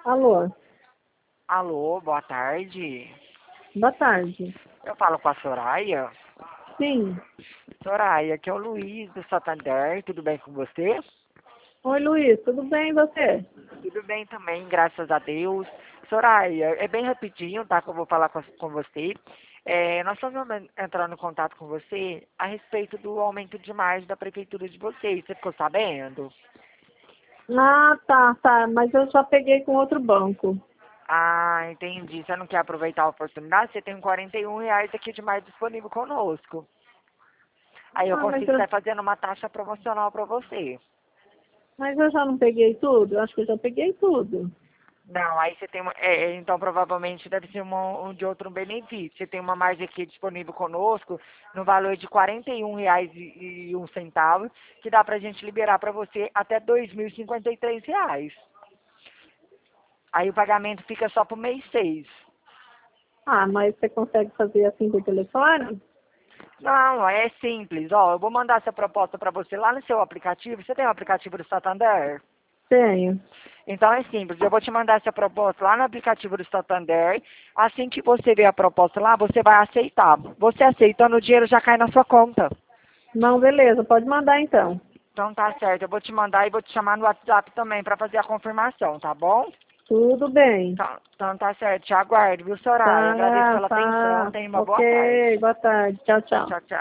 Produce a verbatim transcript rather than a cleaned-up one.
Alô, Alô, boa tarde. boa tarde. Eu falo com a Soraya. Sim. Soraya, aqui é o Luiz do Santander, tudo bem com você? Oi, Luiz, tudo bem e você? Tudo bem também, graças a Deus. Soraya, é bem rapidinho, tá, que eu vou falar com, com você. É, nós estamos entrando em contato com você a respeito do aumento de margem da prefeitura de vocês. Você ficou sabendo? Ah, tá, tá, mas eu já peguei com outro banco. Ah, entendi. Você não quer aproveitar a oportunidade? Você tem quarenta e um reais aqui de mais disponível conosco. Aí eu Ah, mas consigo eu, estar fazendo uma taxa promocional para você. mas eu já não peguei tudo? Eu acho que eu já peguei tudo. Não, aí você tem uma, é, é, então provavelmente deve ser uma, um de outro benefício. Você tem uma margem aqui disponível conosco no valor de quarenta e um reais e, e um centavo, que dá pra gente liberar para você até dois mil e cinquenta e três reais. Aí o pagamento fica só pro mês seis. Ah, mas você consegue fazer assim por telefone? Não, é simples. Ó, eu vou mandar essa proposta para você lá no seu aplicativo. Você tem o aplicativo do Santander? Tenho. Então é simples, eu vou te mandar essa proposta lá no aplicativo do Santander. Assim que você ver a proposta lá, você vai aceitar. Você aceitando, o dinheiro já cai na sua conta. Não, beleza, pode mandar então. Então tá certo, eu vou te mandar e vou te chamar no WhatsApp também para fazer a confirmação, tá bom? Tudo bem. Então, então tá certo, te aguardo, viu, Soraya? Agradeço Tá, pela atenção, tá. tenha uma boa Ok, tarde. boa tarde. Tchau, tchau. Tchau, tchau.